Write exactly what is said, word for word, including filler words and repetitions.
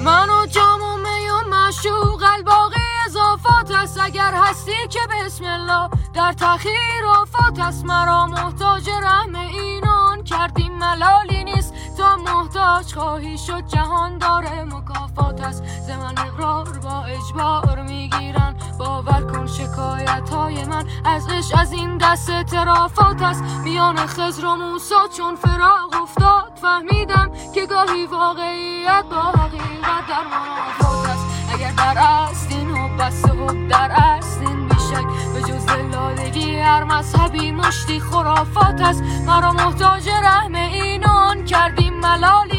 من و جام و می و معشوق الباقی اضافات است. اگر هستی که بسم الله در تأخیر آفات است. مرا محتاج رحم اینان کردیم ملالی نیست. تا محتاج خواهی شد جهان داره مکافات است. ز من اقرار با اجبار میگیرن، باور کن شکایت های من از عشق از این دست اعترافات است. میان خضر و موسی چون فراق افتاد فهمیدم که گاهی واقعیت با حقیقت در منافات است. اگر در استین و بس و در استین بیشک به جز دلالگی هر مذهبی مشتی خرافات است. مرا محتاج رحم اینان کردیم ملالی